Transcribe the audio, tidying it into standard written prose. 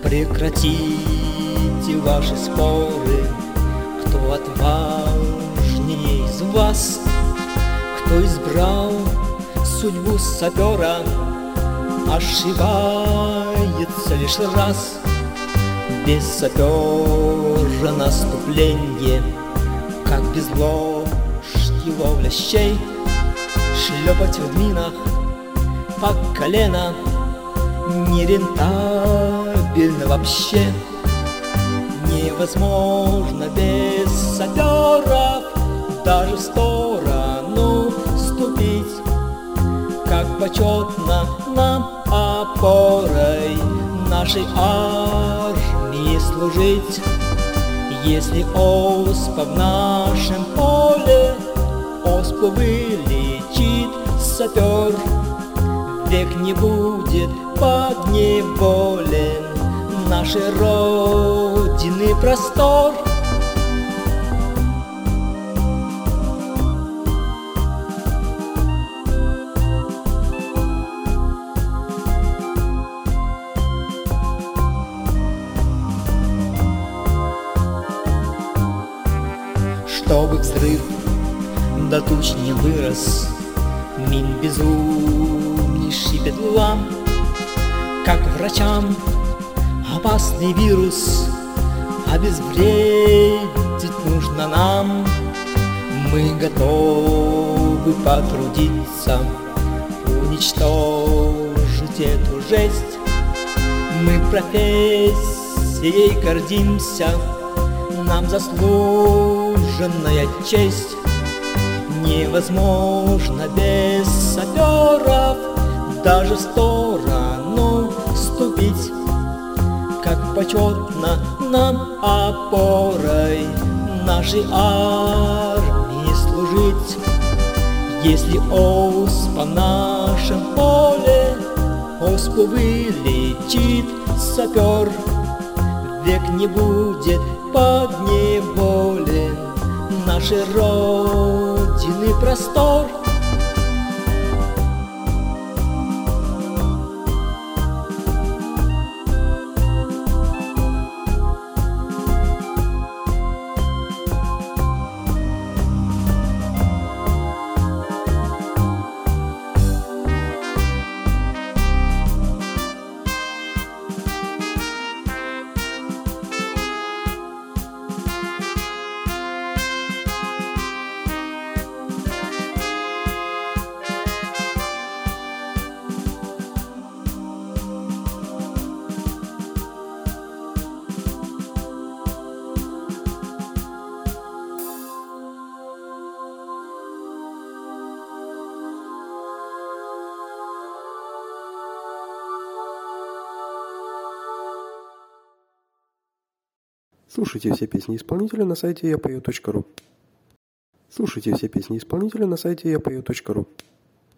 Прекратите ваши споры, кто отважнее из вас, кто избрал судьбу сапера, ошибается лишь раз. Без сапера наступление, как без ложки ловля щей. Шлепать в минах по колено нерентабельно вообще. Невозможно без саперов даже в сторону ступить. Как почетно нам опорой нашей армии служить. Если оспа в нашем поле, оспу вылечит сапер. Век не будет подневолен нашей Родины простор. Чтобы взрыв до туч не вырос, мин безумнейший бедлам, как врачам опасный вирус обезвредить нужно нам. Мы готовы потрудиться, уничтожить эту жесть. Мы профессией гордимся, нам заслуженная честь. Невозможно без саперов даже в сторону ступить. Как почетно нам опорой нашей армии служить. Если оспа в нашем поле, оспу вылечит сапер. Век не будет подневолен нашей Родины простор. Слушайте все песни исполнителя на сайте yapою.ru. Слушайте все песни исполнителя на сайте yapою.ru.